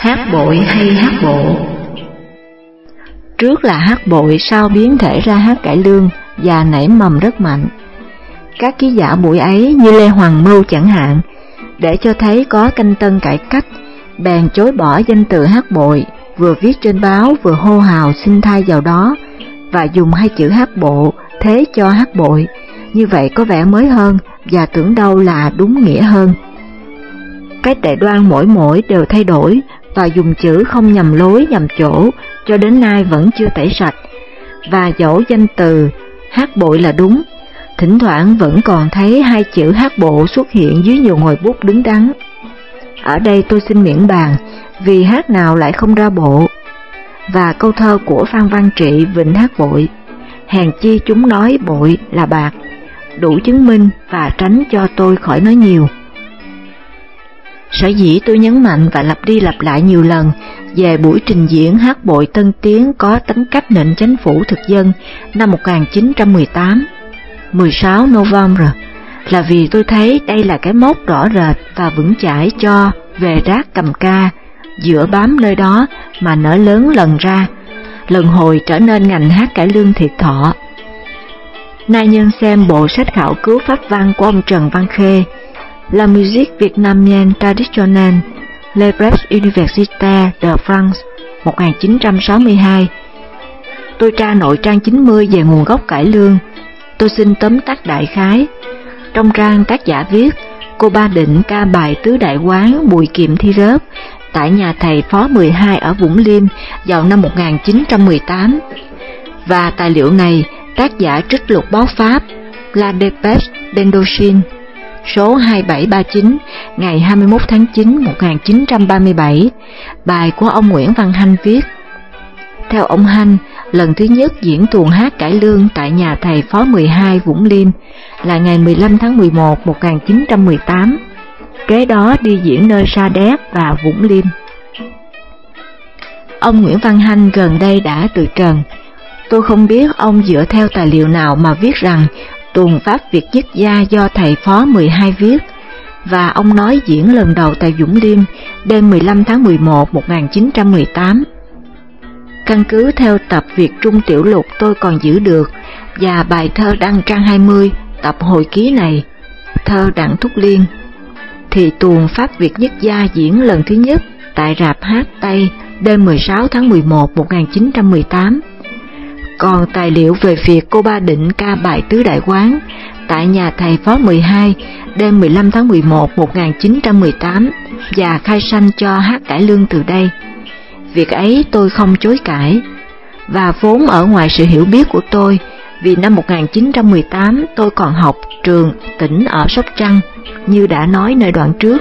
Hát bội hay hát bộ? Trước là hát bội, sau biến thể ra hát cải lương và nảy mầm rất mạnh. Các ký giả buổi ấy như Lê Hoàng Mưu chẳng hạn, để cho thấy có canh tân cải cách, bèn chối bỏ danh từ hát bội, vừa viết trên báo vừa hô hào xin thay vào đó, và dùng hai chữ hát bộ thế cho hát bội, như vậy có vẻ mới hơn và tưởng đâu là đúng nghĩa hơn. Cái tệ đoan mỗi đều thay đổi và dùng chữ không nhầm lối nhầm chỗ, cho đến nay vẫn chưa tẩy sạch, và dẫu danh từ hát bội là đúng, thỉnh thoảng vẫn còn thấy hai chữ hát bộ xuất hiện dưới nhiều ngòi bút đứng đắn. Ở đây tôi xin miễn bàn, vì hát nào lại không ra bộ. Và câu thơ của Phan Văn Trị vịnh hát bội, hèn chi chúng nói bội là bạc, đủ chứng minh và tránh cho tôi khỏi nói nhiều. Sở dĩ tôi nhấn mạnh và lặp đi lặp lại nhiều lần về buổi trình diễn hát bội tân tiến có tính cách nịnh chánh phủ thực dân năm 1918, 16 November, là vì tôi thấy đây là cái mốc rõ rệt và vững chãi cho về rác cầm ca, dựa bám nơi đó mà nở lớn lần ra, lần hồi trở nên ngành hát cải lương thiệt thọ. Nay nhân xem bộ sách khảo cứu pháp văn của ông Trần Văn Khê, La musique vietnamienne traditionnelle, Les Presses universitaires de France, 1962. Tôi tra nội trang 90 về nguồn gốc cải lương. Tôi xin tóm tắt đại khái. Trong trang tác giả viết, cô Ba Định ca bài tứ đại quán Bùi Kiệm Thi Rớp tại nhà thầy Phó 12 ở Vũng Liêm vào năm 1918. Và tài liệu này tác giả trích lục báo Pháp La Dépêche d'Indochine số 2739 ngày 21 tháng 9 1937, bài của ông Nguyễn Văn Hanh viết. Theo ông Hanh, lần thứ nhất diễn tuồng hát cải lương tại nhà thầy Phó 12 Vũng Liêm là ngày 15 tháng 11 1918, kế đó đi diễn nơi Sa Đéc và Vũng Liêm. Ông Nguyễn Văn Hanh gần đây đã từ trần. Tôi không biết ông dựa theo tài liệu nào mà viết rằng tuồng Pháp Việt Nhất Gia do thầy Phó 12 viết, và ông nói diễn lần đầu tại Vũng Liêm đêm 15 tháng 11 1918. Căn cứ theo tập Việt Trung Tiểu Lục tôi còn giữ được và bài thơ đăng trang 20 tập hồi ký này, thơ Đặng Thúc Liên, thì tuồng Pháp Việt Nhất Gia diễn lần thứ nhất tại rạp hát Tây đêm 16 tháng 11 1918. Còn tài liệu về việc cô Ba Định ca bài tứ đại quán tại nhà thầy Phó 12 đêm 15 tháng 11 1918 và khai sanh cho hát cải lương từ đây, việc ấy tôi không chối cãi, và vốn ở ngoài sự hiểu biết của tôi, vì năm 1918 tôi còn học trường tỉnh ở Sóc Trăng, như đã nói nơi đoạn trước.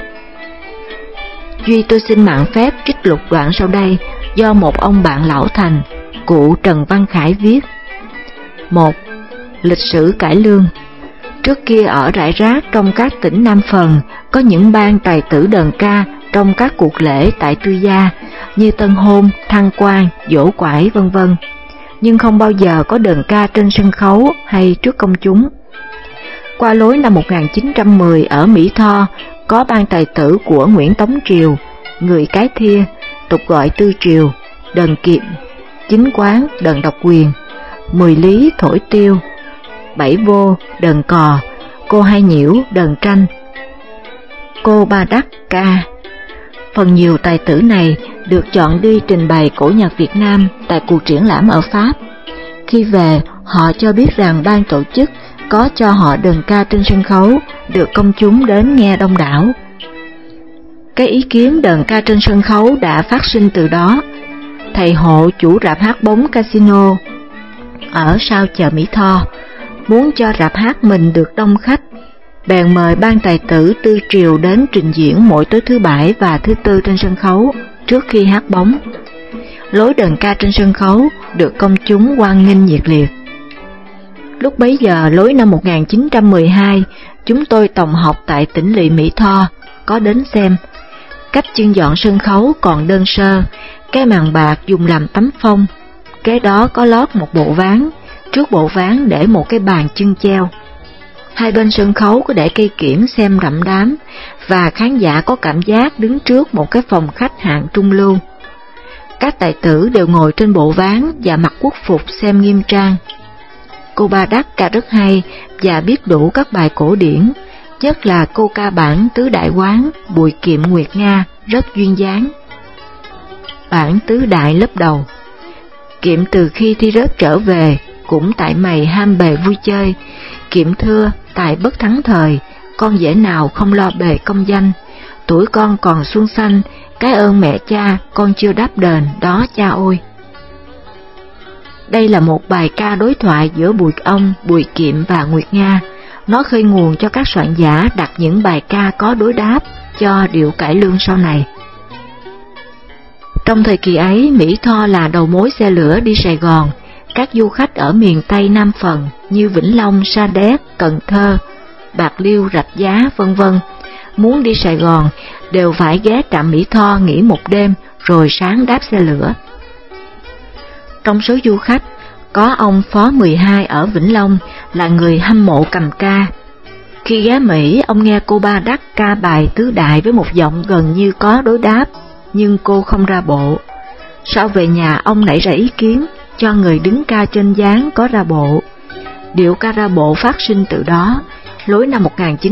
Duy tôi xin mạn phép trích lục đoạn sau đây do một ông bạn lão thành, cụ Trần Văn Khải viết. 1. Lịch sử cải lương. Trước kia ở rải rác trong các tỉnh Nam Phần có những ban tài tử đờn ca trong các cuộc lễ tại tư gia như tân hôn, thăng quan, giỗ quải vân vân, nhưng không bao giờ có đờn ca trên sân khấu hay trước công chúng. Qua lối năm 1910 ở Mỹ Tho có ban tài tử của Nguyễn Tống Triều, người Cái Thia, tục gọi Tư Triều, đờn kiệm, Chính Quán đờn độc quyền, 10 lý thổi tiêu, 7 vô đờn cò, cô Hai Nhiễu đờn tranh, cô Ba Đắc ca. Phần nhiều tài tử này được chọn đi trình bày cổ nhạc Việt Nam tại cuộc triển lãm ở Pháp. Khi về, họ cho biết rằng ban tổ chức có cho họ đờn ca trên sân khấu, được công chúng đến nghe đông đảo. Cái ý kiến đờn ca trên sân khấu đã phát sinh từ đó. Thầy Hộ, chủ rạp hát bóng Casino ở sau chợ Mỹ Tho, muốn cho rạp hát mình được đông khách, bèn mời ban tài tử Tư Triều đến trình diễn mỗi tối thứ Bảy và thứ Tư trên sân khấu trước khi hát bóng. Lối đờn ca trên sân khấu được công chúng hoan nghênh nhiệt liệt. Lúc bấy giờ, lối năm 1912, chúng tôi tòng học tại tỉnh lỵ Mỹ Tho, có đến xem. Cách trưng dọn sân khấu còn đơn sơ, cái màn bạc dùng làm tấm phông, kế đó có lót một bộ ván, trước bộ ván để một cái bàn chưng treo. Hai bên sân khấu có để cây kiểng xem rậm đám, và khán giả có cảm giác đứng trước một cái phòng khách hạng trung lưu. Các tài tử đều ngồi trên bộ ván và mặc quốc phục xem nghiêm trang. Cô Ba Đắc ca rất hay và biết đủ các bài cổ điển, nhất là cô ca bản Tứ Đại Quán Bùi Kiệm Nguyệt Nga rất duyên dáng. Bản Tứ Đại lớp đầu. Kiệm từ khi thi rớt trở về, cũng tại mày ham bề vui chơi. Kiệm thưa, tại bất thắng thời, con dễ nào không lo bề công danh. Tuổi con còn xuân xanh, cái ơn mẹ cha con chưa đáp đền đó cha ôi. Đây là một bài ca đối thoại giữa Bùi Kiệm và Nguyệt Nga. Nó khơi nguồn cho các soạn giả đặt những bài ca có đối đáp cho điệu cải lương sau này. Trong thời kỳ ấy, Mỹ Tho là đầu mối xe lửa đi Sài Gòn. Các du khách ở miền Tây Nam Phần như Vĩnh Long, Sa Đéc, Cần Thơ, Bạc Liêu, Rạch Giá, v.v. muốn đi Sài Gòn đều phải ghé trạm Mỹ Tho nghỉ một đêm rồi sáng đáp xe lửa. Trong số du khách, có ông Phó 12 ở Vĩnh Long là người hâm mộ cầm ca. Khi ghé Mỹ, ông nghe cô Ba Đắc ca bài Tứ Đại với một giọng gần như có đối đáp, nhưng cô không ra bộ. Sau về nhà, ông nảy ra ý kiến cho người đứng ca trên gián có ra bộ. Điệu ca ra bộ phát sinh từ đó, lối năm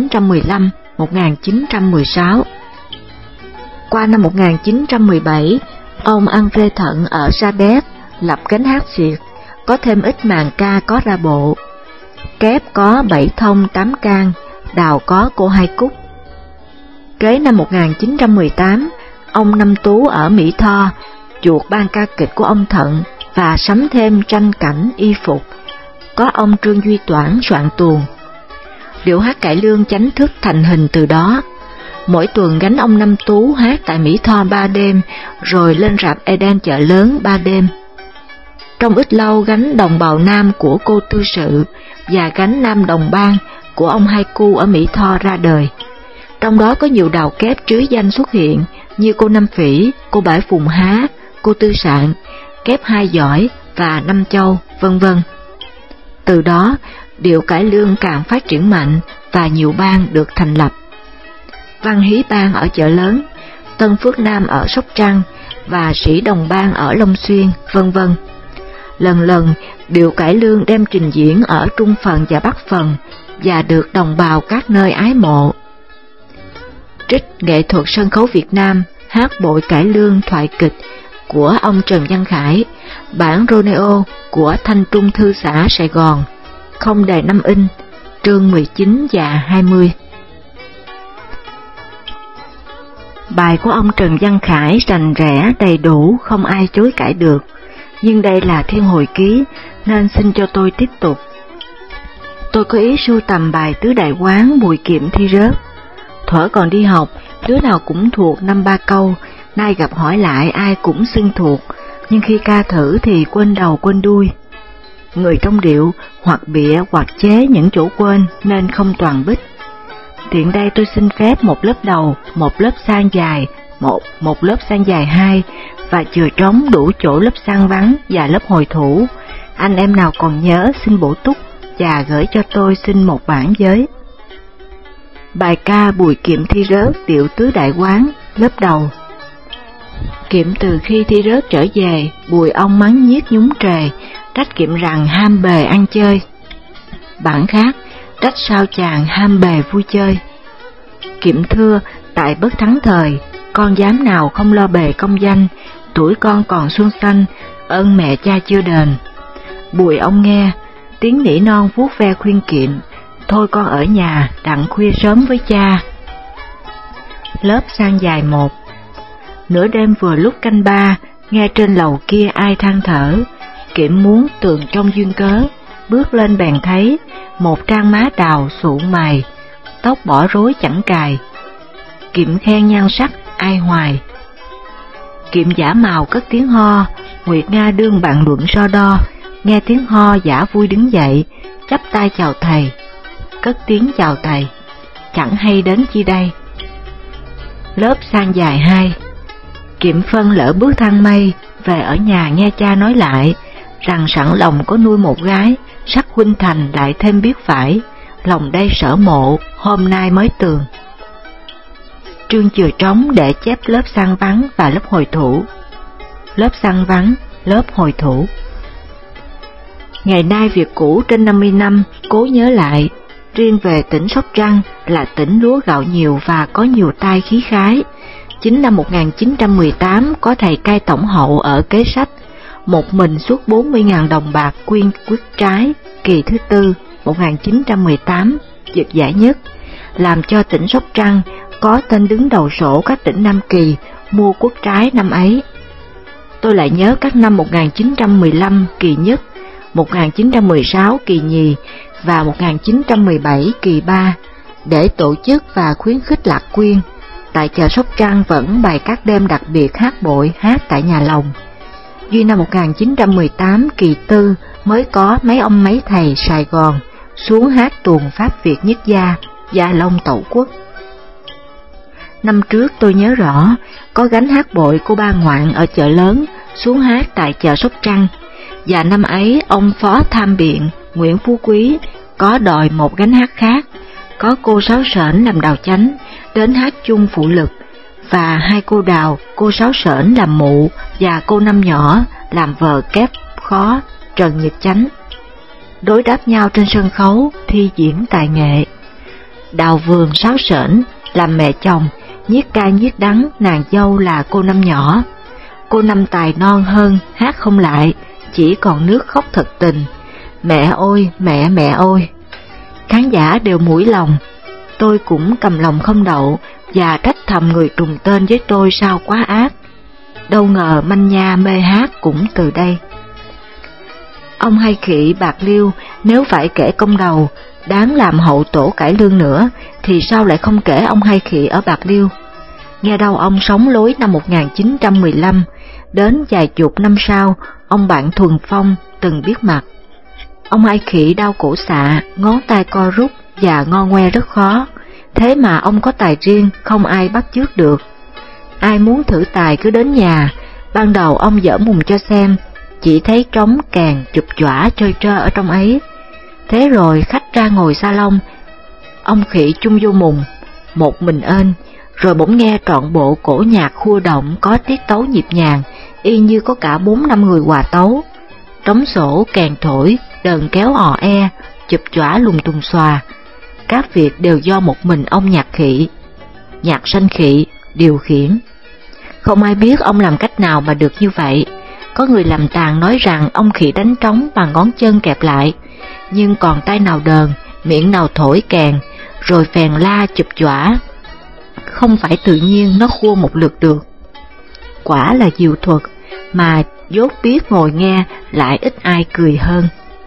1915-1916. Qua năm 1917, ông André Thận ở Sa Đéc lập cánh hát xiệt, có thêm ít màn ca có ra bộ. Kép có 7 thông 8 can, đào có cô Hai Cúc. Kế năm 1918, ông Năm Tú ở Mỹ Tho chuột ban ca kịch của ông Thận và sắm thêm tranh cảnh y phục, có ông Trương Duy Toản soạn tuồng. Điệu hát cải lương chánh thức thành hình từ đó. Mỗi tuần gánh ông Năm Tú hát tại Mỹ Tho 3 đêm, rồi lên rạp Eden Chợ Lớn 3 đêm. Trong ít lâu gánh Đồng Bào Nam của cô Tư Sự và gánh Nam Đồng Bang của ông Hai Cu ở Mỹ Tho ra đời. Trong đó có nhiều đào kép trứ danh xuất hiện như cô Năm Phỉ, cô Bãi Phùng Há, cô Tư Sạn, kép Hai Giỏi và Năm Châu, v.v. Từ đó, điệu cải lương càng phát triển mạnh và nhiều bang được thành lập. Văn Hí Bang ở Chợ Lớn, Tân Phước Nam ở Sóc Trăng và Sĩ Đồng Bang ở Long Xuyên, v.v. Lần lần, điệu cải lương đem trình diễn ở Trung Phần và Bắc Phần và được đồng bào các nơi ái mộ. Trích nghệ thuật sân khấu Việt Nam, hát bội cải lương thoại kịch của ông Trần Văn Khải, bản Romeo của Thanh Trung Thư xã Sài Gòn, không đề 5 in, chương 19 và 20. Bài của ông Trần Văn Khải rành rẽ đầy đủ, không ai chối cãi được, nhưng đây là thiên hồi ký nên xin cho tôi tiếp tục. Tôi có ý sưu tầm bài Tứ Đại Quán Bùi Kiệm thi rớt. Thuở còn đi học, đứa nào cũng thuộc 5-3 câu, nay gặp hỏi lại ai cũng xưng thuộc, nhưng khi ca thử thì quên đầu quên đuôi. Người trong điệu hoặc bịa hoặc chế những chỗ quên nên không toàn bích. Tiện đây tôi xin phép một lớp đầu, một lớp sang dài, một lớp sang dài 2 và chừa trống đủ chỗ lớp sang vắng và lớp hồi thủ. Anh em nào còn nhớ xin bổ túc và gửi cho tôi xin một bản với. Bài ca Bùi Kiệm thi rớt điệu Tứ Đại Quán, lớp đầu. Kiệm từ khi thi rớt trở về, Bùi ông mắng nhiếc nhúng trề, trách Kiệm rằng ham bề ăn chơi. Bản khác, trách sao chàng ham bề vui chơi. Kiệm thưa, tại bất thắng thời, con dám nào không lo bề công danh, tuổi con còn xuân xanh, ơn mẹ cha chưa đền. Bùi ông nghe, tiếng nỉ non vuốt ve khuyên Kiệm, thôi con ở nhà, đặng khuya sớm với cha. Lớp sang dài 1. Nửa đêm vừa lúc canh 3, nghe trên lầu kia ai than thở, Kiệm muốn tường trong duyên cớ, bước lên bèn thấy, một trang má đào sụ mày, tóc bỏ rối chẳng cài. Kiệm khen nhan sắc ai hoài. Kiệm giả màu cất tiếng ho, Nguyệt Nga đương bàn luận so đo, nghe tiếng ho giả vui đứng dậy, chắp tay chào thầy. Cất tiếng chào thầy, chẳng hay đến chi đây. Lớp sang dài 2. Kiệm phân lỡ bước thang mây, về ở nhà nghe cha nói lại, rằng sẵn lòng có nuôi một gái, sắc huynh thành lại thêm biết phải, lòng đây sở mộ, hôm nay mới tường. Trương chừa trống để chép lớp sang vắng và lớp hồi thủ. Lớp sang vắng, lớp hồi thủ. Ngày nay việc cũ trên 50 năm, cố nhớ lại. Riêng về tỉnh Sóc Trăng là tỉnh lúa gạo nhiều và có nhiều tai khí khái. Chính năm 1918 có thầy cai tổng hậu ở Kế Sách, một mình suốt 40.000 đồng bạc quyên quyết trái kỳ thứ tư 1918 giật giải nhất, làm cho tỉnh Sóc Trăng có tên đứng đầu sổ các tỉnh Nam Kỳ mua quốc trái năm ấy. Tôi lại nhớ các năm 1915 kỳ nhất, 1916 kỳ nhì và 1917 kỳ ba để tổ chức và khuyến khích lạc quyên. Tại chợ Sóc Trăng vẫn bày các đêm đặc biệt hát bội hát tại nhà lồng. Duy năm 1918 kỳ tư mới có mấy ông mấy thầy Sài Gòn xuống hát tuồng Pháp Việt nhất gia Long Tẩu Quốc. Năm trước tôi nhớ rõ, có gánh hát bội cô Ba Ngoạn ở chợ lớn xuống hát tại chợ Sóc Trăng, và năm ấy ông Phó Tham Biện Nguyễn Phú Quý có đòi một gánh hát khác, có cô Sáu Sển làm đào chánh đến hát chung phụ lực, và hai cô đào, cô Sáu Sển làm mụ và cô Năm Nhỏ làm vợ kép khó Trần Nhật Chánh, đối đáp nhau trên sân khấu thi diễn tài nghệ. Đào Vườn Sáu Sển làm mẹ chồng, nhiết ca nhiết đắng nàng dâu là cô Năm Nhỏ. Cô Năm tài non hơn, hát không lại, chỉ còn nước khóc thật tình. Mẹ ôi, mẹ ôi. Khán giả đều mũi lòng, tôi cũng cầm lòng không đậu và trách thầm người trùng tên với tôi sao quá ác. Đâu ngờ manh nha mê hát cũng từ đây. Ông Hai Khị Bạc Liêu nếu phải kể công đầu, đáng làm hậu tổ cải lương nữa, thì sao lại không kể ông Hai Khị ở Bạc Liêu? Nghe đâu ông sống lối năm 1915, đến vài chục năm sau, ông bạn Thuần Phong từng biết mặt. Ông Hai Khị đau cổ xạ, ngón tay co rút và ngo ngoe rất khó, thế mà ông có tài riêng không ai bắt chước được. Ai muốn thử tài cứ đến nhà, ban đầu ông dở mùng cho xem, chỉ thấy trống kèn chụp chỏa chơi trơ ở trong ấy. Thế rồi khách ra ngồi salon, ông Khị chung vô mùng, một mình ên, rồi bỗng nghe trọn bộ cổ nhạc khua động có tiết tấu nhịp nhàng, y như có cả 4-5 người hòa tấu. Trống sổ, kèn thổi, đờn kéo ò e, chụp chỏa lùng tung xòa. Các việc đều do một mình ông Nhạc Khị, Nhạc Sanh Khị điều khiển. Không ai biết ông làm cách nào mà được như vậy. Có người làm tàn nói rằng ông Khị đánh trống bằng ngón chân kẹp lại, nhưng còn tay nào đờn, miệng nào thổi kèn, rồi phèn la chụp chỏa. Không phải tự nhiên nó khua một lượt được. Quả là diệu thuật, mà dốt biết ngồi nghe lại ít ai cười hơn.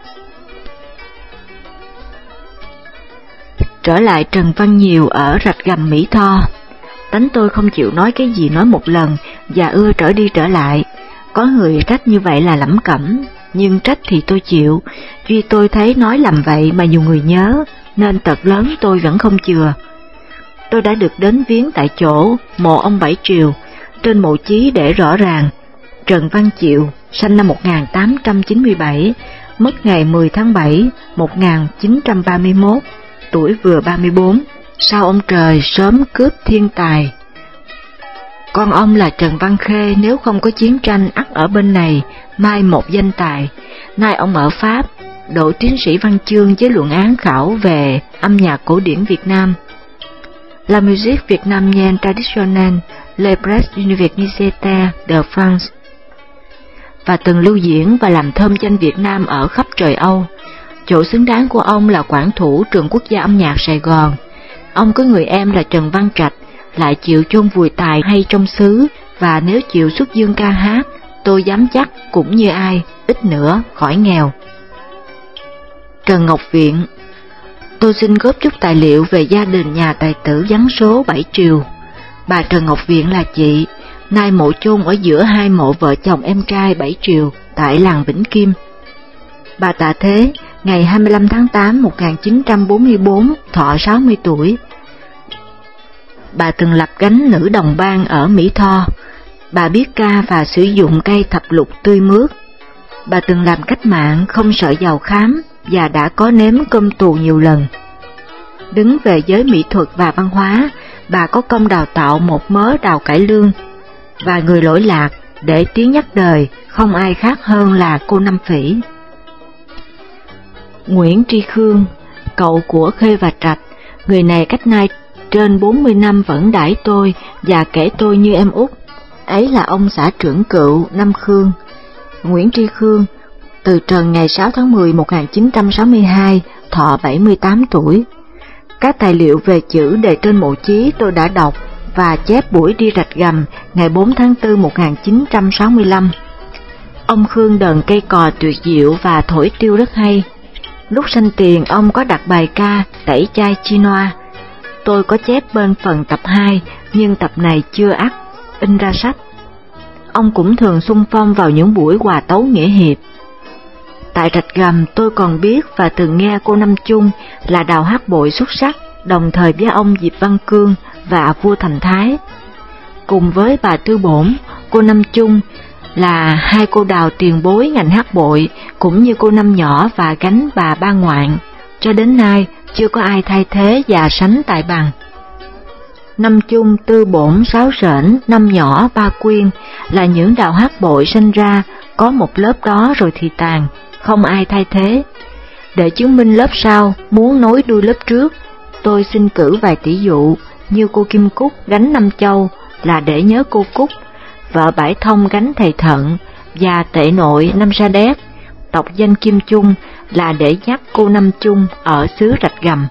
Trở lại Trần Văn Nhiều ở Rạch Gầm Mỹ Tho. Tánh tôi không chịu nói cái gì nói một lần và ưa trở đi trở lại. Có người trách như vậy là lẩm cẩm, nhưng trách thì tôi chịu, vì tôi thấy nói làm vậy mà nhiều người nhớ, nên tật lớn tôi vẫn không chừa. Tôi đã được đến viếng tại chỗ mộ ông Bảy Triều, trên mộ chí để rõ ràng: Trần Văn Chiệu, sinh năm 1897, mất ngày 10 tháng 7, 1931, tuổi vừa 34, sao ông trời sớm cướp thiên tài. Con ông là Trần Văn Khê nếu không có chiến tranh ắt ở bên này, mai một danh tài. Nay ông ở Pháp, đỗ tiến sĩ văn chương với luận án khảo về âm nhạc cổ điển Việt Nam. La musique vietnamienne traditionnelle, les Presses universitaires de France. Và từng lưu diễn và làm thơm danh Việt Nam ở khắp trời Âu. Chỗ xứng đáng của ông là quản thủ Trường Quốc gia âm nhạc Sài Gòn. Ông có người em là Trần Văn Trạch, lại chịu chôn vùi tài hay trong xứ, và nếu chịu xuất dương ca hát, tôi dám chắc cũng như ai, ít nữa khỏi nghèo. Trần Ngọc Viện. Tôi xin góp chút tài liệu về gia đình nhà tài tử vắng số Bảy Triều. Bà Trần Ngọc Viện là chị, nay mộ chôn ở giữa hai mộ vợ chồng em trai Bảy Triều tại làng Vĩnh Kim. Bà tạ thế ngày 25 tháng 8 1944, thọ 60 tuổi. Bà từng lập gánh nữ đồng bang ở Mỹ Tho. Bà biết ca và sử dụng cây thập lục tươi mướt. Bà từng làm cách mạng không sợ giàu khám và đã có nếm cơm tù nhiều lần. Đứng về giới mỹ thuật và văn hóa, bà có công đào tạo một mớ đào cải lương, và người lỗi lạc để tiếng nhắc đời không ai khác hơn là cô Năm Phỉ. Nguyễn Tri Khương, cậu của Khê và Trạch, người này cách nay trên 40 năm vẫn đãi tôi và kể tôi như em út. Ấy là ông xã trưởng cựu Nam Khương. Nguyễn Tri Khương, từ trần ngày 6 tháng 10 1962, thọ 78 tuổi. Các tài liệu về chữ đề trên mộ chí tôi đã đọc và chép buổi đi Rạch Gầm ngày 4 tháng 4 1965. Ông Khương đờn cây cò tuyệt diệu và thổi tiêu rất hay. Lúc sanh tiền ông có đặt bài ca Tẩy Chai Chinoa. Tôi có chép bên phần tập 2, nhưng tập này chưa in ra sách. Ông cũng thường xung phong vào những buổi hòa tấu nghĩa hiệp. Tại Rạch Gầm tôi còn biết và từng nghe cô Năm Chung là đào hát bội xuất sắc, đồng thời với ông Diệp Văn Cương và vua Thành Thái. Cùng với bà Tư Bổn, cô Năm Chung là hai cô đào tiền bối ngành hát bội, cũng như cô Năm Nhỏ và gánh bà Ba Ngoạn. Cho đến nay chưa có ai thay thế và sánh tài bằng. Năm Chung, Tư Bổn, Sáu Sển, Năm Nhỏ, Ba Quyên là những đào hát bội sinh ra có một lớp đó rồi thì tàn, không ai thay thế. Để chứng minh lớp sau muốn nối đuôi lớp trước, tôi xin cử vài tỷ dụ như cô Kim Cúc gánh Năm Châu là để nhớ cô Cúc, vợ Bãi Thông gánh thầy Thận, và tệ nội Năm Sa Đéc, tộc danh Kim Chung là để nhắc cô Năm Chung ở xứ Rạch Gầm.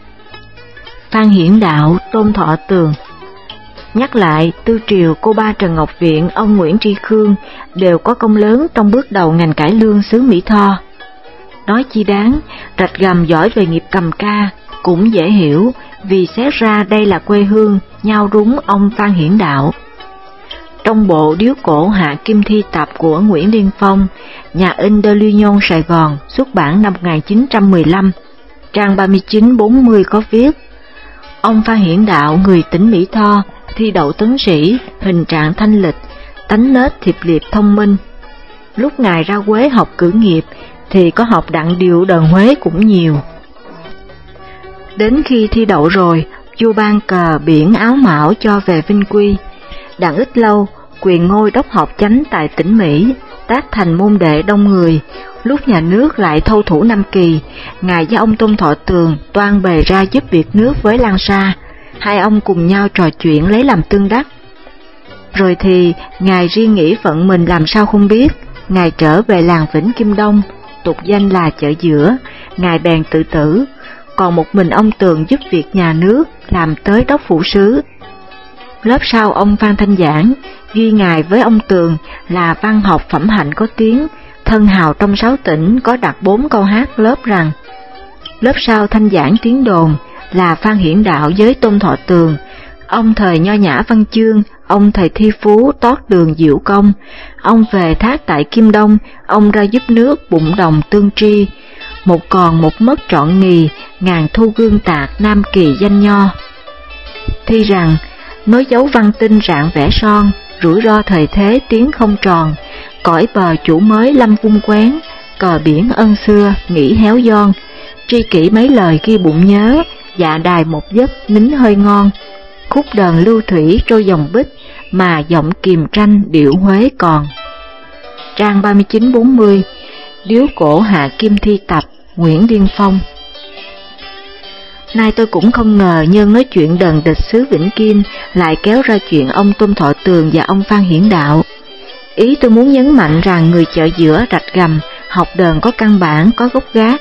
Phan Hiển Đạo, Tôn Thọ Tường. Nhắc lại, Tư Triều, cô Ba Trần Ngọc Viện, ông Nguyễn Tri Khương đều có công lớn trong bước đầu ngành cải lương xứ Mỹ Tho. Nói chi đáng, Rạch Gầm giỏi về nghiệp cầm ca, cũng dễ hiểu vì xét ra đây là quê hương nhau rúng ông Phan Hiển Đạo. Trong bộ Điếu Cổ Hạ Kim Thi Tập của Nguyễn Liên Phong, nhà in De l'Union Sài Gòn, xuất bản năm 1915, trang 39-40 có viết: ông Phan Hiển Đạo, người tỉnh Mỹ Tho, thi đậu tấn sĩ, hình trạng thanh lịch, tánh nết thiệp liệp thông minh. Lúc ngài ra Huế học cử nghiệp thì có học đặng điệu đờn Huế cũng nhiều. Đến khi thi đậu rồi, vua ban cờ biển áo mão cho về Vinh Quy. Đặng ít lâu, quyền ngôi đốc học chánh tại tỉnh Mỹ, tác thành môn đệ đông người. Lúc nhà nước lại thâu thủ Nam Kỳ, ngài với ông Tôn Thọ Tường toan bề ra giúp việc nước với Lan Sa. Hai ông cùng nhau trò chuyện lấy làm tương đắc. Rồi thì ngài riêng nghĩ phận mình làm sao không biết, ngài trở về làng Vĩnh Kim Đông, tục danh là chợ giữa, ngài bèn tự tử. Còn một mình ông Tường giúp việc nhà nước, làm tới đốc phủ sứ. Lớp sau ông Phan Thanh Giảng, ghi ngài với ông Tường là văn học phẩm hạnh có tiếng, thân hào trong 6 tỉnh, có đặt 4 câu hát lớp rằng. Lớp sau Thanh Giảng tiếng đồn là Phan Hiển Đạo với Tôn Thọ Tường, ông thời nho nhã văn chương, ông thời thi phú tót đường diệu công, ông về thác tại Kim Đông, ông ra giúp nước bụng đồng tương tri, một còn một mất trọn nghì, ngàn thu gương tạc Nam Kỳ danh nho. Thi rằng, nói dấu văn tinh rạng vẽ son, rủi ro thời thế tiếng không tròn, cõi bờ chủ mới lâm vung quén, cờ biển ân xưa nghĩ héo giòn, tri kỷ mấy lời ghi bụng nhớ, dạ đài một giấc nín hơi ngon, khúc đờn lưu thủy trôi dòng bích, mà giọng kiềm tranh điệu Huế còn. Trang 39-40, Điếu Cổ Hạ Kim Thi Tập, Nguyễn Liên Phong. Nay tôi cũng không ngờ nhân nói chuyện đờn địch xứ Vĩnh Kim lại kéo ra chuyện ông Tôn Thọ Tường và ông Phan Hiển Đạo. Ý tôi muốn nhấn mạnh rằng người chợ giữa Rạch Gầm học đờn có căn bản, có gốc gác.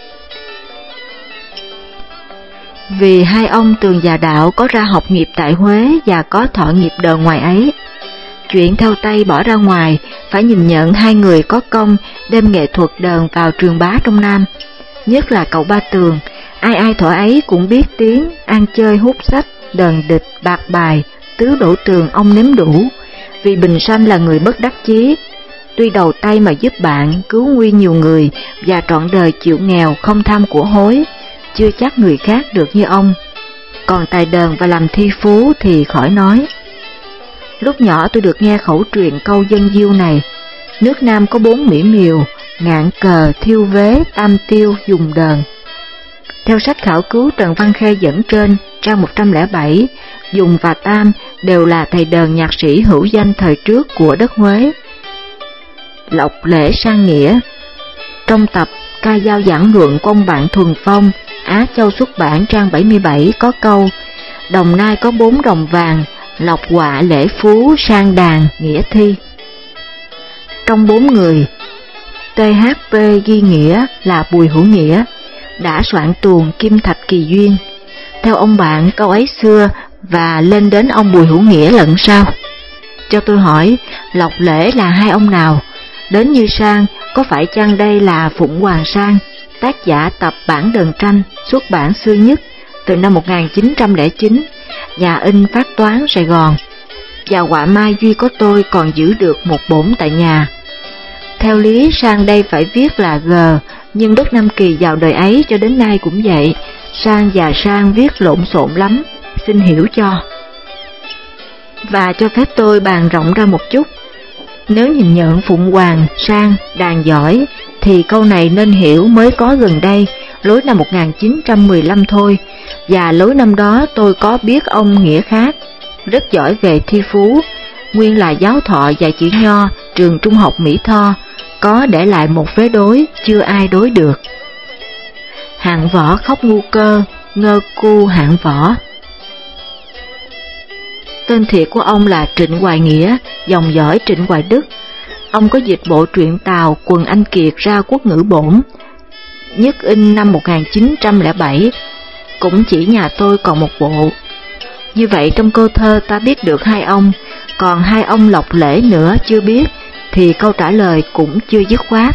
Vì hai ông Tường và Đạo có ra học nghiệp tại Huế và có thọ nghiệp đờn ngoài ấy. Chuyện theo tay bỏ ra ngoài, phải nhìn nhận hai người có công đem nghệ thuật đờn vào truyền bá trong Nam. Nhất là cậu Ba Tường, ai ai thuở ấy cũng biết tiếng, ăn chơi hút sách, đờn địch, bạc bài, tứ đổ tường ông nếm đủ. Vì Bình Sanh là người bất đắc chí, tuy đầu tay mà giúp bạn, cứu nguy nhiều người và trọn đời chịu nghèo không tham của hối, chưa chắc người khác được như ông. Còn tài đờn và làm thi phú thì khỏi nói. Lúc nhỏ tôi được nghe khẩu truyền câu dân diêu này: nước Nam có 4 mỹ miều, ngạn cờ, thiêu vế, tam tiêu, dùng đờn. Theo sách khảo cứu Trần Văn Khê dẫn trên, trang 107, Dùng và Tam đều là thầy đờn nhạc sĩ hữu danh thời trước của đất Huế. Lộc Lễ Sang Nghĩa. Trong tập Ca Dao Giảng Luận của ông bạn Thuần Phong, Á Châu xuất bản trang 77 có câu: Đồng Nai có 4 đồng vàng, Lộc Họa Lễ Phú Sang Đàn Nghĩa Thi. Trong 4 người, THP ghi nghĩa là Bùi Hữu Nghĩa, đã soạn tuồng Kim Thạch Kỳ Duyên. Theo ông bạn, câu ấy xưa và lên đến ông Bùi Hữu Nghĩa lận sao? Cho tôi hỏi, Lộc Lễ là hai ông nào? Đến Như Sang, có phải chăng đây là Phụng Hoàng Sang, tác giả tập Bản Đờn Tranh, xuất bản xưa nhất từ năm 1909, nhà in Phát Toán Sài Gòn, và họa mai duy có tôi còn giữ được một bổn tại nhà. Theo lý Sang đây phải viết là G, nhưng Đất Nam Kỳ vào đời ấy cho đến nay cũng vậy, Sang và Sang viết lộn xộn lắm, xin hiểu cho. Và cho phép tôi bàn rộng ra một chút. Nếu nhìn nhận Phụng Hoàng Sang đàn giỏi, thì câu này nên hiểu mới có gần đây, lối năm 1915 thôi, và lối năm đó tôi có biết ông Nghĩa khác, rất giỏi về thi phú, nguyên là giáo thọ dạy chữ nho trường trung học Mỹ Tho, có để lại một vế đối chưa ai đối được. Hạng Võ khóc ngu cơ, ngơ cu hạng võ. Tên thiệt của ông là Trịnh Hoài Nghĩa, dòng dõi Trịnh Hoài Đức. Ông có dịch bộ truyện Tào Quần Anh Kiệt ra quốc ngữ bổn, nhất in năm 1907, cũng chỉ nhà tôi còn một bộ. Như vậy trong câu thơ ta biết được hai ông, còn hai ông Lộc Lễ nữa chưa biết, thì câu trả lời cũng chưa dứt khoát.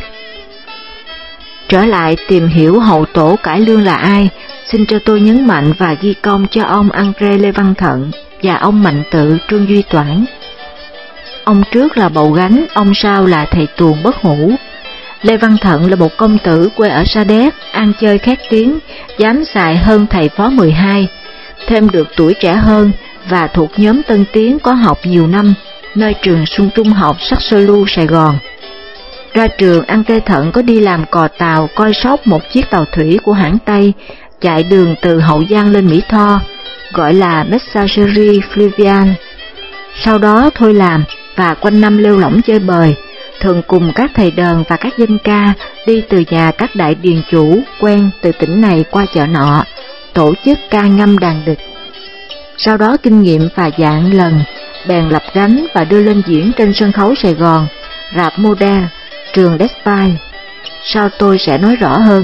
Trở lại tìm hiểu hậu tổ cải lương là ai, xin cho tôi nhấn mạnh và ghi công cho ông André Lê Văn Thận và ông Mạnh Tự Trương Duy Toản. Ông trước là bầu gánh, ông sau là thầy tuồng bất hủ. Lê Văn Thận là một công tử quê ở Sa Đéc, ăn chơi khét tiếng, dám xài hơn thầy phó 12, thêm được tuổi trẻ hơn và thuộc nhóm tân tiến có học nhiều năm, nơi trường Xuân Trung học Sắc Sơ Lu Sài Gòn. Ra trường, André Thận có đi làm cò tàu coi sóc một chiếc tàu thủy của hãng Tây, chạy đường từ Hậu Giang lên Mỹ Tho, gọi là Messagerie Fluvial. Sau đó thôi làm và quanh năm lêu lỏng chơi bời, thường cùng các thầy đờn và các danh ca đi từ nhà các đại điền chủ quen từ tỉnh này qua chợ nọ, tổ chức ca ngâm đàn địch. Sau đó kinh nghiệm và dạng lần, bèn lập gánh và đưa lên diễn trên sân khấu Sài Gòn, rạp Model, trường Despite. Sau tôi sẽ nói rõ hơn.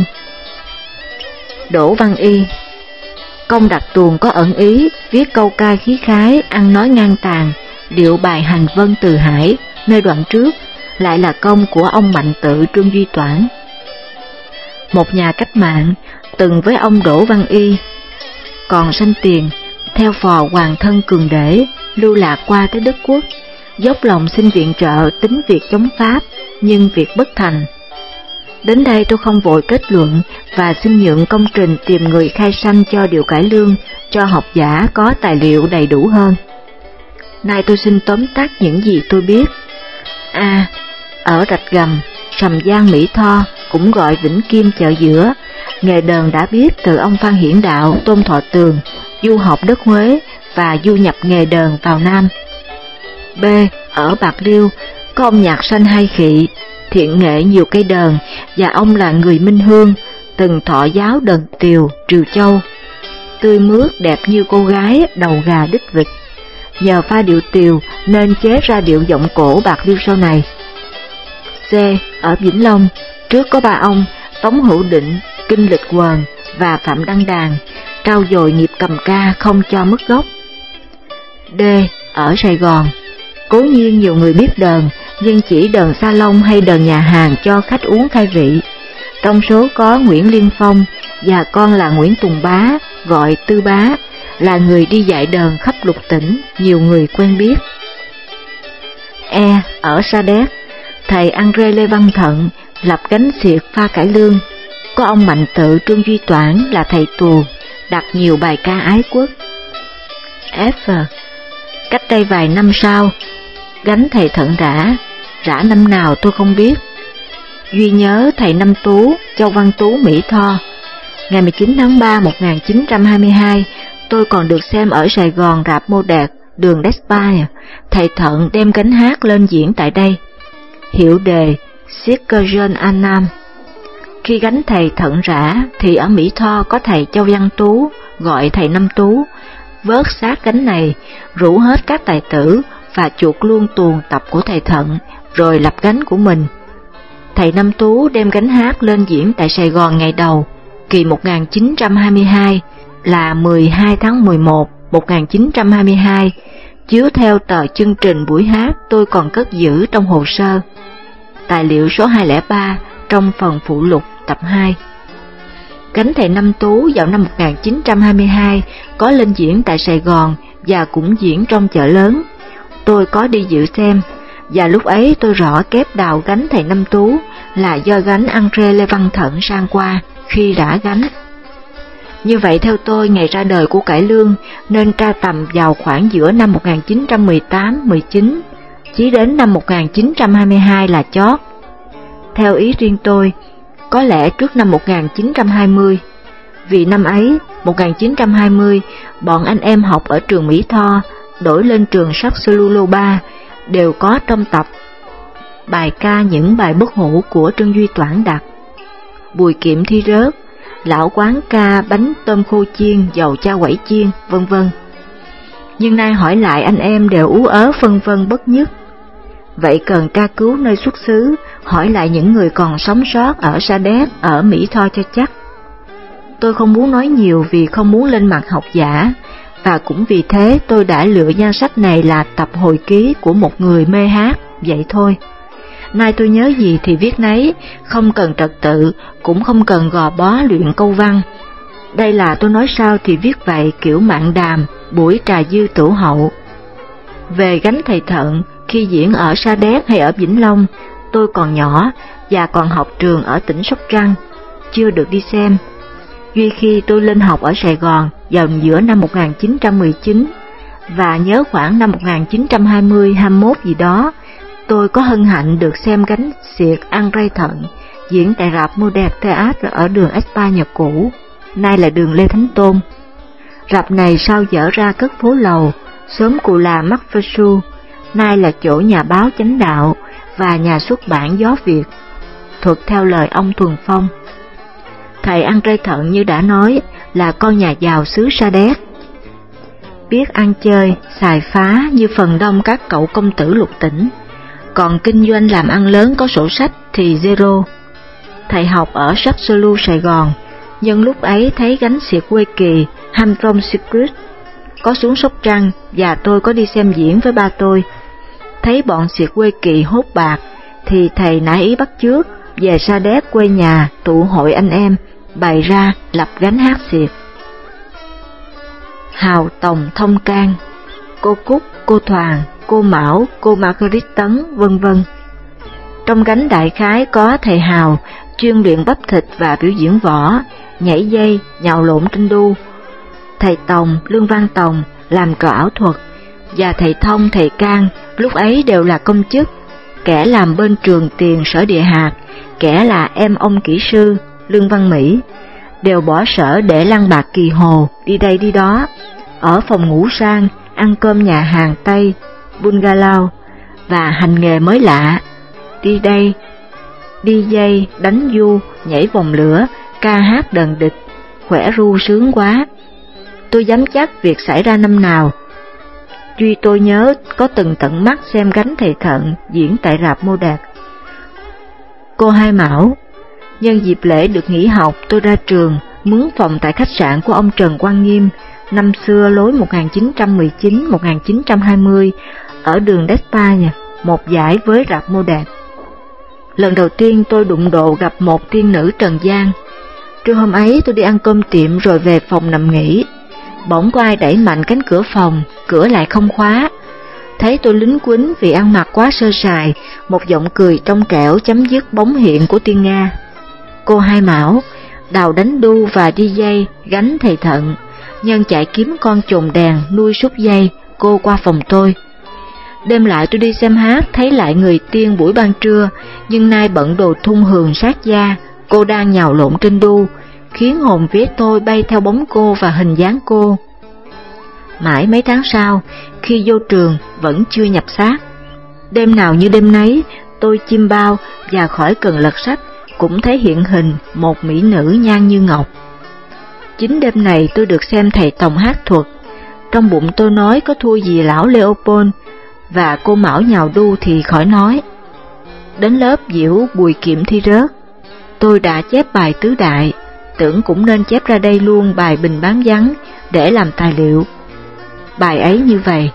Đỗ Văn Y. Công đặt tuồng có ẩn ý, viết câu ca khí khái, ăn nói ngang tàn, điệu bài hành vân từ hải, nơi đoạn trước, lại là công của ông Mạnh Tự Trương Duy Toản. Một nhà cách mạng, từng với ông Đỗ Văn Y, còn sanh tiền, theo phò hoàng thân Cường Đế, lưu lạc qua tới Đức Quốc, dốc lòng xin viện trợ tính việc chống Pháp, nhưng việc bất thành. Đến đây tôi không vội kết luận và xin nhượng công trình tìm người khai sanh cho điệu cải lương cho học giả có tài liệu đầy đủ hơn. Nay tôi xin tóm tắt những gì tôi biết. A. Ở Rạch Gầm, Sầm Giang Mỹ Tho, cũng gọi Vĩnh Kim chợ giữa, nghề đờn đã biết từ ông Phan Hiển Đạo, Tôn Thọ Tường, du học đất Huế và du nhập nghề đờn vào Nam. B. Ở Bạc Liêu, có ông nhạc sanh Hai Khị, thiện nghệ nhiều cây đờn, và ông là người Minh Hương, từng thọ giáo đờn tiều, Triều Châu. Tươi mướt đẹp như cô gái, đầu gà đích vịt. Nhờ pha điệu tiều nên chế ra điệu giọng cổ Bạc Liêu sau này. C. Ở Vĩnh Long, trước có ba ông, Tống Hữu Định, Kinh Lịch Quờn và Phạm Đăng Đàn, trau dồi nghiệp cầm ca không cho mất gốc. D. Ở Sài Gòn, cố nhiên nhiều người biết đờn, nhưng chỉ đờn salon hay đờn nhà hàng cho khách uống khai vị. Trong số có Nguyễn Liên Phong và con là Nguyễn Tùng Bá, gọi Tư Bá, là người đi dạy đờn khắp lục tỉnh, nhiều người quen biết. E. Ở Sa Đéc, thầy André Lê Văn Thận lập gánh xiệt pha cải lương, có ông Mạnh Tự Trương Duy Toản là thầy tuồng, đặt nhiều bài ca ái quốc. F. Cách đây vài năm sau, gánh thầy Thận rã năm nào tôi không biết. Duy nhớ thầy Năm Tú, Châu Văn Tú Mỹ Tho, Ngày 19 tháng 3 1922, tôi còn được xem ở Sài Gòn rạp Mô Đạt, đường Despard, thầy Thận đem gánh hát lên diễn tại đây. Hiệu đề Sirkeren Annam. Khi gánh thầy Thận rã thì ở Mỹ Tho có thầy Châu Văn Tú, gọi thầy Năm Tú, vớt xác gánh này, rủ hết các tài tử và chuột luôn tuồng tập của thầy Thận, rồi lập gánh của mình. Thầy Năm Tú đem gánh hát lên diễn tại Sài Gòn ngày đầu, kỳ 1922 là 12 tháng 11 1922, chiếu theo tờ chương trình buổi hát tôi còn cất giữ trong hồ sơ. Tài liệu số 203 trong phần phụ lục tập 2. Gánh thầy Năm Tú vào năm 1922 có lên diễn tại Sài Gòn và cũng diễn trong chợ lớn. Tôi có đi dự xem, và lúc ấy tôi rõ kép đào gánh thầy Năm Tú là do gánh André Lê Văn Thận sang qua khi đã gánh. Như vậy theo tôi, ngày ra đời của cải lương nên tra tầm vào khoảng giữa năm 1918-19, chí đến năm 1922 là chót. Theo ý riêng tôi, có lẽ trước năm 1920, vì năm ấy, 1920, bọn anh em học ở trường Mỹ Tho đổi lên trường Saxoluloba đều có trong tập bài ca những bài bất hủ của Trương Duy Toản đặt, Bùi Kiệm thi rớt, Lão Quán ca bánh tôm khô chiên, dầu cha quẩy chiên, vân vân. Nhưng nay hỏi lại anh em đều ú ớ phân vân bất nhất. Vậy cần tra cứu nơi xuất xứ, hỏi lại những người còn sống sót ở Sa Đéc, ở Mỹ Tho cho chắc. Tôi không muốn nói nhiều vì không muốn lên mặt học giả, và cũng vì thế tôi đã lựa danh sách này là tập hồi ký của một người mê hát, vậy thôi. Nay tôi nhớ gì thì viết nấy, không cần trật tự, cũng không cần gò bó luyện câu văn. Đây là tôi nói sao thì viết vậy, kiểu mạn đàm, buổi trà dư tửu hậu. Về gánh thầy Thận, khi diễn ở Sa Đéc hay ở Vĩnh Long, tôi còn nhỏ và còn học trường ở tỉnh Sóc Trăng, chưa được đi xem. Duy khi tôi lên học ở Sài Gòn vào giữa năm 1919, và nhớ khoảng năm 1920-21 gì đó, tôi có hân hạnh được xem gánh xiệt André Thận diễn tại rạp Mô Đạt Theatre ở đường Espa Nhật cũ, nay là đường Lê Thánh Tôn. Rạp này sau dở ra cất phố lầu, xóm Cù Là Macpherson, nay là chỗ nhà báo Chánh Đạo và nhà xuất bản Gió Việt, thuật theo lời ông Thuần Phong. Thầy André Thận như đã nói là con nhà giàu xứ Sa Đéc, biết ăn chơi, xài phá như phần đông các cậu công tử lục tỉnh, còn kinh doanh làm ăn lớn có sổ sách thì zero. Thầy học ở Saxolu Sài Gòn, nhưng lúc ấy thấy gánh xiệt quê kỳ Hamtrom Secret có xuống Sóc Trăng và tôi có đi xem diễn với ba tôi. Thấy bọn xiệt quê kỳ hốt bạc thì thầy nảy ý bắt chước về Sa Đéc quê nhà tụ hội anh em, bày ra lập gánh hát xiệt. Hào Tòng Thông Can, cô Cúc, cô Thoàn, cô Mão, cô Marguerite Tấn, vân vân. Trong gánh đại khái có thầy Hào, chuyên luyện bắp thịt và biểu diễn võ, nhảy dây, nhào lộn trên đu. Thầy Tòng, Lương Văn Tòng, làm trò ảo thuật, và thầy Thông, thầy Can, lúc ấy đều là công chức, kẻ làm bên trường tiền sở địa hạt, kẻ là em ông kỹ sư, Lương Văn Mỹ, đều bỏ sở để lăn bạc Kỳ Hồ, đi đây đi đó, ở phòng ngủ sang, ăn cơm nhà hàng Tây, bungalow, và hành nghề mới lạ, đi đây, đi dây, đánh du, nhảy vòng lửa, ca hát đờn địch, khỏe ru sướng quá. Tôi dám chắc việc xảy ra năm nào. Duy tôi nhớ có từng tận mắt xem gánh thầy Thận diễn tại rạp Mô Đạt. Cô Hai Mão, nhân dịp lễ được nghỉ học, tôi ra trường, mướn phòng tại khách sạn của ông Trần Quang Nghiêm, năm xưa lối 1919-1920, ở đường Despard, một dải với rạp Mô Đạt. Lần đầu tiên tôi đụng độ gặp một tiên nữ trần gian. Trưa hôm ấy tôi đi ăn cơm tiệm rồi về phòng nằm nghỉ. Bỗng có ai đẩy mạnh cánh cửa phòng, cửa lại không khóa. Thấy tôi lính quýnh vì ăn mặc quá sơ sài, một giọng cười trong trẻo chấm dứt bóng hiện của tiên Nga. Cô Hai Mão, đào đánh đu và đi dây, gánh thầy Thận. Nhân chạy kiếm con chồn đèn, nuôi súc dây, cô qua phòng tôi. Đêm lại tôi đi xem hát, thấy lại người tiên buổi ban trưa, nhưng nay bận đồ thun hường sát da, cô đang nhào lộn trên đu, khiến hồn vía tôi bay theo bóng cô và hình dáng cô. Mãi mấy tháng sau, khi vô trường vẫn chưa nhập xác. Đêm nào như đêm nấy, tôi chiêm bao và khỏi cần lật sách cũng thấy hiện hình một mỹ nữ nhan như ngọc. Chính đêm này tôi được xem thầy Tòng hát thuật. Trong bụng tôi nói có thua gì lão Leopold, và cô Mão nhào đu thì khỏi nói. Đến lớp diễu Bùi Kiệm thi rớt. Tôi đã chép bài tứ đại, tưởng cũng nên chép ra đây luôn bài bình bán vắng để làm tài liệu. Bài ấy như vậy: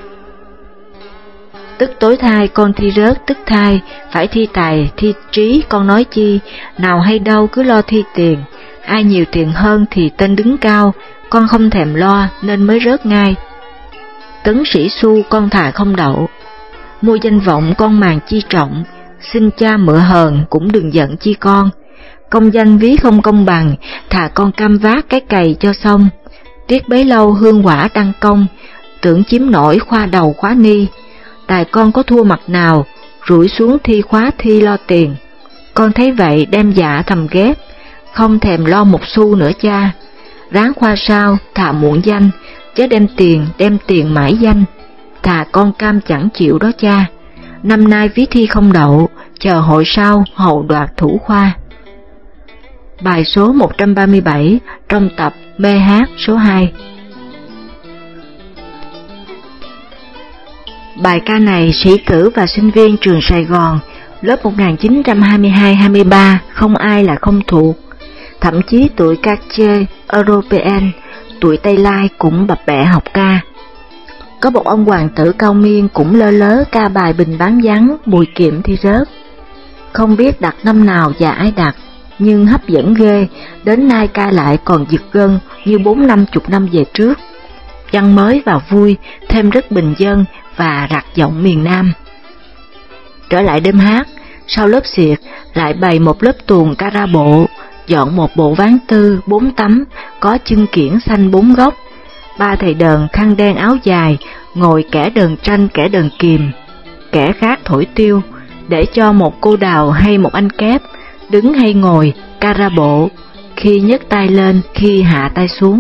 tức tối thai con thi rớt tức thai, phải thi tài thi trí con nói chi, nào hay đâu cứ lo thi tiền, ai nhiều tiền hơn thì tên đứng cao, con không thèm lo nên mới rớt ngay. Tấn sĩ xu con thà không đậu, mua danh vọng con màng chi trọng, xin cha mượn hờn cũng đừng giận chi con, công danh ví không công bằng, thà con cam vác cái cày cho xong, tiếc bấy lâu hương quả đăng công, tưởng chiếm nổi khoa đầu khóa ni, tài con có thua mặt nào, rủi xuống thi khóa thi lo tiền, con thấy vậy đem dạ thầm ghét, không thèm lo một xu nữa cha, ráng khoa sao thà muộn danh, chớ đem tiền mãi danh, thà con cam chẳng chịu đó cha, năm nay ví thi không đậu, chờ hội sau hầu đoạt thủ khoa. Bài số 137 trong tập Mê hát số 2. Bài ca này sĩ cử và sinh viên trường Sài Gòn lớp 1922-23 không ai là không thuộc, thậm chí tuổi Cartier European, tuổi Tây Lai cũng bập bẹ học ca. Có một ông hoàng tử cao miên cũng lơ lớ ca bài bình bán vắng Bùi Kiệm thi rớt. Không biết đặt năm nào và ai đặt, nhưng hấp dẫn ghê, đến nay ca lại còn giật gân như 40-50 năm về trước. Văn mới và vui, thêm rất bình dân và rạc giọng miền Nam. Trở lại đêm hát, sau lớp xiệt lại bày một lớp tuồng ca ra bộ, dọn một bộ ván tư 4 tấm, có chân kiển xanh 4 góc, 3 thầy đờn khăn đen áo dài, ngồi kẻ đờn tranh kẻ đờn kìm, kẻ khác thổi tiêu, để cho một cô đào hay một anh kép, đứng hay ngồi, ca ra bộ, khi nhấc tay lên, khi hạ tay xuống.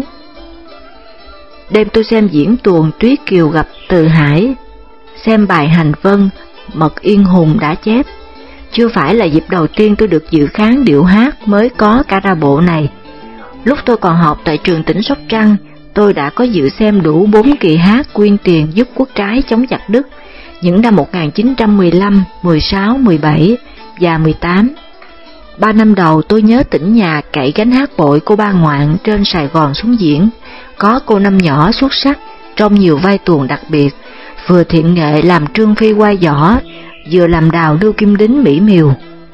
Đêm tôi xem diễn tuồng Túy Kiều gặp Từ Hải, xem bài Hành Vân, Mật Yên Hùng đã chép. Chưa phải là dịp đầu tiên tôi được dự khán điệu hát mới có ca ra bộ này. Lúc tôi còn học tại trường tỉnh Sóc Trăng, tôi đã có dự xem đủ 4 kỳ hát quyên tiền giúp quốc trái chống giặc Đức, những năm 1915, 16, 17 và 18. 3 năm đầu tôi nhớ tỉnh nhà cậy gánh hát bội cô Ba Ngoạn trên Sài Gòn xuống diễn, có cô Năm Nhỏ xuất sắc trong nhiều vai tuồng đặc biệt, vừa thiện nghệ làm Trương Phi Quai Võ, vừa làm Đào Lưu Kim Đính mỹ miều.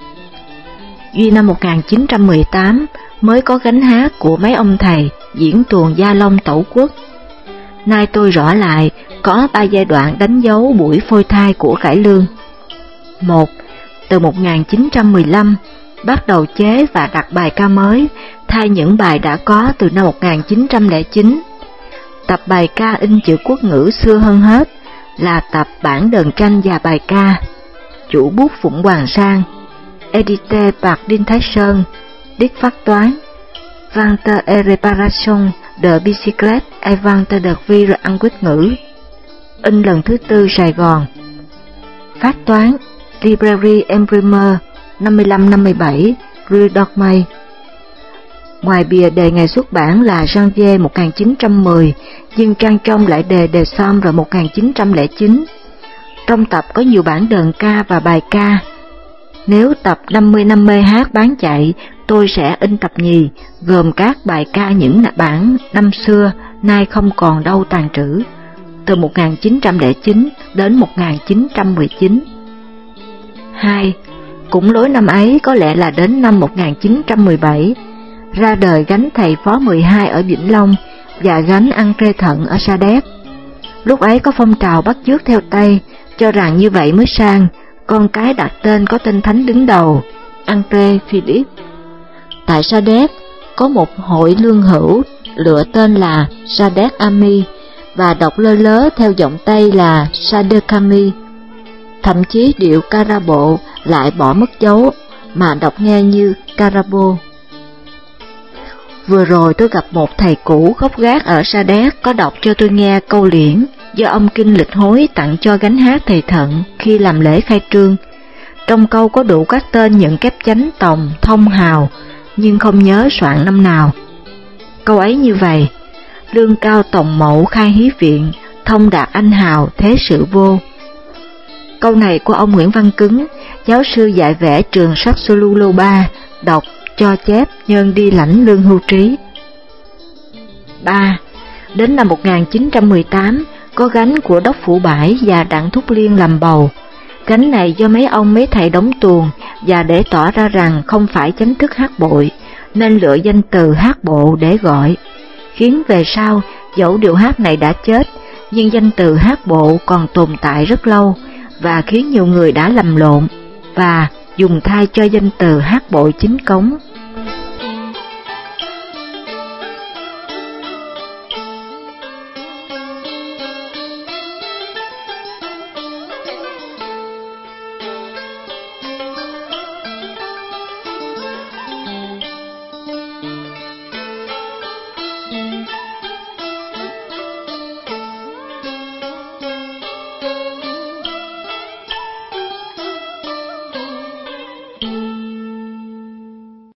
Duy năm 1918 mới có gánh hát của mấy ông thầy diễn tuồng Gia Long Tẩu Quốc. Nay tôi rõ lại có 3 giai đoạn đánh dấu buổi phôi thai của cải lương. 1. Từ 1915 bắt đầu chế và đặt bài ca mới, thay những bài đã có từ năm 1909. Tập bài ca in chữ quốc ngữ xưa hơn hết là tập bản đờn tranh và bài ca, chủ bút Phụng Hoàng Sang, édité par Đinh Thái Sơn, Đích Phát Toán, Vente et Réparation de Bicyclette et Vente de Vire en Quyết ngữ, in lần thứ 4 Sài Gòn. Phát Toán, Librairie Imprimeur 55-57, Rue d'Ormeil. Ngoài bìa đề ngày xuất bản là Janvier 1910, nhưng trang trong lại đề Décembre 1909. Trong tập có nhiều bản đờn ca và bài ca. Nếu tập 50 năm mê hát bán chạy, tôi sẽ in tập nhì, gồm các bài ca những bản năm xưa, nay không còn đâu tàn trữ, từ 1909 đến 1919. 2. Cũng lối năm ấy, có lẽ là đến năm 1917, ra đời gánh thầy phó 12 ở Vĩnh Long và gánh André Thận ở Sa Đéc. Lúc ấy có phong trào bắt chước theo Tây, cho rằng như vậy mới sang, con cái đặt tên có tên thánh đứng đầu, André Philip. Tại Sa Đéc có một hội lương hữu lựa tên là Sa Đéc Ami và đọc lơ lớ theo giọng Tây là Sa de Cami. Thậm chí điệu ca ra bộ lại bỏ mất dấu mà đọc nghe như Carabo. Vừa rồi tôi gặp một thầy cũ gốc gác ở Sa Đéc có đọc cho tôi nghe câu liễn do ông Kinh Lịch Hối tặng cho gánh hát thầy Thận khi làm lễ khai trương. Trong câu có đủ các tên những kép chánh tòng, thông hào, nhưng không nhớ soạn năm nào. Câu ấy như vậy: lương cao tòng mẫu khai hí viện, thông đạt anh hào thế sự vô. Câu này của ông Nguyễn Văn Cứng, giáo sư dạy vẽ trường Saxoluloba, đọc cho chép nhân đi lãnh lương hưu trí. 3. Đến năm 1918, có gánh của Đốc Phủ Bãi và Đặng Thúc Liên làm bầu. Gánh này do mấy thầy đóng tuồng, và để tỏ ra rằng không phải chính thức hát bội, nên lựa danh từ hát bộ để gọi, khiến về sau dẫu điệu hát này đã chết, nhưng danh từ hát bộ còn tồn tại rất lâu, và khiến nhiều người đã lầm lộn và dùng thay cho danh từ hát bội chính cống.